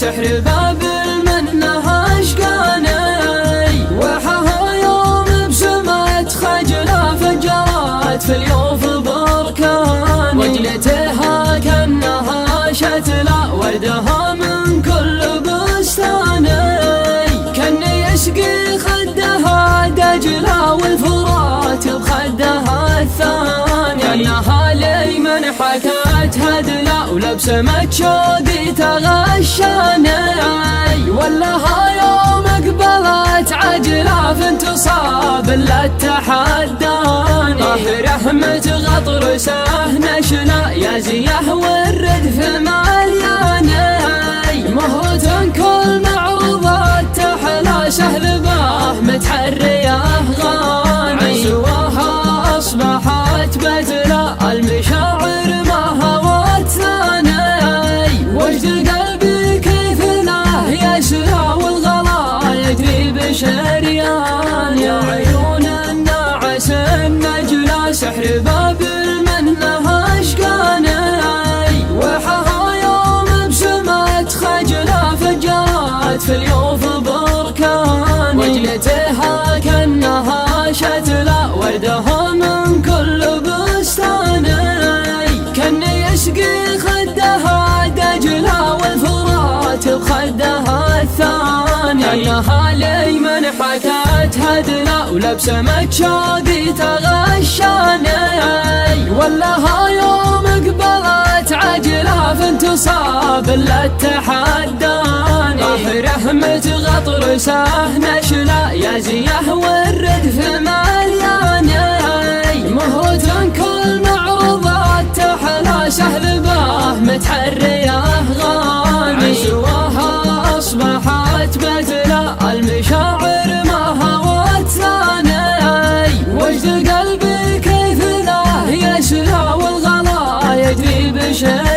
سحر باب المنة اشقاني وحها يوم بسمة خجلة فجرت في اليوف بركان وجلتها كأنها شتلة وردها من كل بستاني كأني يسقي خدها دجلة والفرات بخدها الثاني كأنها لي من حكت هدلة ولبسمت شوقي تغشاني ولها يوم قبلت عجلة فانتصاب لا تحداني رحمة غطرسه نشلة يا زيه والردف ملياني مهرة كل معروضات تحلى سهل باه متحريه غاني سواها أصبحت بذلة المشاعر ما هوت ثاني وجد قلبي كيف له يسرى والغلا يجري بشريان يا عيون الناعس النجلة سحر باب المنة اشقاني وحها يوم بسمة خجلة فجرت في اليوف بركان وجلتها كأنها شتلة وردها من كل بستاني كأني يسقي خدها دجلة والفرات بخدها الثاني كأنها لي من حكت هدلة ولبسمت شوقي تغشاني ولها يوم قبلت عجلة فانتصاب لا تحداني رحمة غطرسه نشلة يا زيه والردف ملياني مهرة كل معروضات تحلى سهل باه متحريه غاني سواها أصبحت بذلة المشاعر ما هوت ثاني وجد قلبي كيف له يسرى والغلا يجري بشيء